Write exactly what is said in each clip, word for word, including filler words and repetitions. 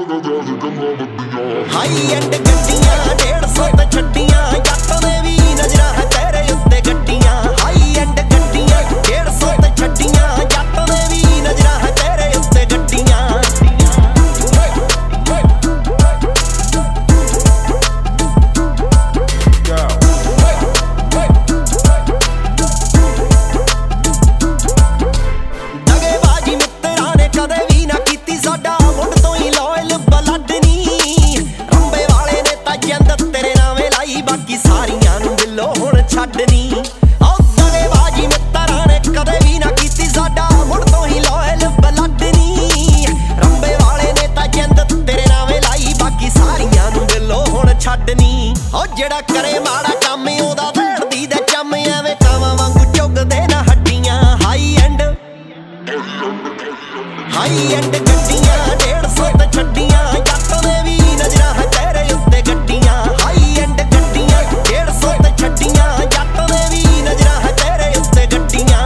high end ਗੱਡੀਆਂ ਡੇਢ ਸੌ ਤੇ ਛੱਡੀਆਂ ਜੱਟ ਦੇ ਵੀ ਨਜ਼ਰਾਂ ਹੈ ਤੇਰੇ ਉੱਤੇ ਗੱਡੀਆਂ ਹਾਈ ਐਂਡ ਗੱਡੀਆਂ ਡੇਢ ਸੌ ਤੇ ਛੱਡੀਆਂ ਜੱਟ ਦੇ ਵੀ ਨਜ਼ਰਾਂ ਹੈ ਤੇਰੇ ਉੱਤੇ ਗੱਡੀਆਂ ਦਗੇਬਾਜੀ ਮਿੱਤਰਾਂ ਨੇ ਕਦੇ ਵੀ ਨਾ ਕੀਤੀ ਸਾਡਾ ਮੁੱਢ ਤੋਂ ਹੀ ਲੋਇਲ ਬਲੱਡ ਨੀ ਰੰਬੇ ਵਾਲੇ ਨੇ ਤਾਂ ਜਿੰਦ ਤੇਰੇ ਨਾਵੇਂ ਲਾਈ ਬਾਕੀ ਸਾਰੀਆਂ ਨੂੰ ਦਿਲੋਂ ਹੁਣ ਛੱਡਣੀ ਆਹ ਦਗੇਬਾਜੀ ਮਿੱਤਰਾਂ ਨੇ ਕਦੇ ਵੀ ਨਾ ਕੀਤੀ ਸਾਡਾ ਮੁੱਢ ਤੋਂ ਹੀ ਲੋਇਲ ਬਲੱਡ ਨੀ ਰੰਬੇ ਵਾਲੇ ਨੇ ਤਾਂ ਜਿੰਦ ਤੇਰੇ ਨਾਵੇਂ ਲਾਈ ਬਾਕੀ ਸਾਰੀਆਂ ਨੂੰ ਦਿਲੋਂ ਹੁਣ ਛੱਡਣੀ ਉਹ ਜਿਹੜਾ ਕਰੇ ਮਾੜਾ ਕੰਮ ਉਹਦਾ ਢੇੜਦੀ ਦੇ ਚੰਮ ਐਵੇਂ ਕਾਵਾਂ ਵਾਂਗੂ ਚੁੱਗਦੇ ਨਾ ਹੱਡੀਆਂ ਹਾਈ ਐਂਡ ਹਾਈ ਐਂਡ ਗੱਡੀਆਂ ਡੇਢ ਸੌ ਤੇ ਛੱਡੀਆਂ ਜੱਟ ਦੇ ਵੀ ਨਜ਼ਰਾਂ ਹੈ ਤੇਰੇ ਉੱਤੇ ਗੱਡੀਆਂ ਹਾਈ ਐਂਡ ਗੱਡੀਆਂ ਡੇਢ ਸੌ ਤੇ ਛੱਡੀਆਂ ਜੱਟ ਦੇ ਵੀ ਨਜ਼ਰਾਂ ਹੈ ਤੇਰੇ ਉੱਤੇ ਗੱਡੀਆਂ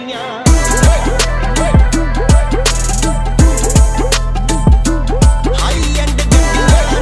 ਹਾਈ ਐਂਡ ਗੱਡੀਆਂ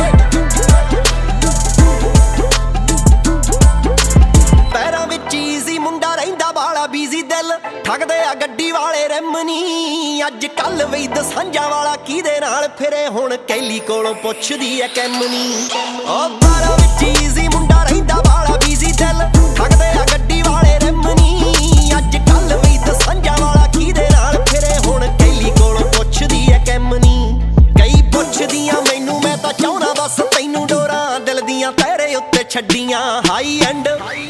ਪੈਰਾਂ ਵਿੱਚ ਈਜ਼ੀ ਮੁੰਡਾ ਰਹਿੰਦਾ ਬਾਲਾ ਬੀਜ਼ੀ ਦਿਲ ਠੱਗਦੇ ਆ ਗੱਡੀ ਵਾਲੇ ਰਿਮ ਨੀ ਅੱਜ ਕੱਲ ਵਈ ਦਸਾਂਝਾਂ ਵਾਲਾ ਕਿਹਦੇ ਨਾਲ ਫਿਰੇ ਹੁਣ ਕੈਲੀ ਕੋਲੋਂ ਪੁੱਛਦੀ ਐ ਕੈਮ ਨੀ ਉਹ ਬਾਰਾਂ ਵਿੱਚ ਈਜ਼ੀ ਮੁੰਡਾ ਰਹਿੰਦਾ ਬਾਲਾ ਬੀਜ਼ੀ ਦਿਲ ਠੱਗਦੇ ਆ ਗੱਡੀ ਵਾਲੇ ਰਿਮ ਨੀ ਅੱਜ ਕੱਲ ਵਈ ਦਸਾਂਝਾਂ ਵਾਲਾ ਕਿਹਦੇ ਨਾਲ ਫਿਰੇ ਹੁਣ ਕੈਲੀ ਕੋਲੋਂ ਪੁੱਛਦੀ ਐ ਕੈਮ ਨੀ ਕਈ ਪੁੱਛਦੀਆਂ ਮੈਨੂੰ ਮੈਂ ਤਾਂ ਚਾਹੁੰਦਾ ਬਸ ਤੈਨੂੰ ਡੋਰਾਂ ਦਿਲ ਦੀਆਂ ਤੇਰੇ ਉੱਤੇ ਛੱਡੀਆਂ ਹਾਈ ਐਂਡ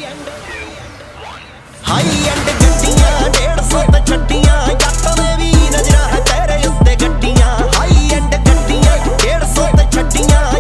ਹਾਈ ਐਂਡ ਗੱਡੀਆਂ ਡੇਢ ਸੌ ਤੇ ਛੱਡੀਆਂ ਜੱਟ ਦੇ ਵੀ ਨਜ਼ਰਾਂ ਹੈ ਤੇਰੇ ਉੱਤੇ ਗੱਡੀਆਂ ਹਾਈ ਐਂਡ ਗੱਡੀਆਂ ਡੇਢ ਸੌ ਤੇ ਛੱਡੀਆਂ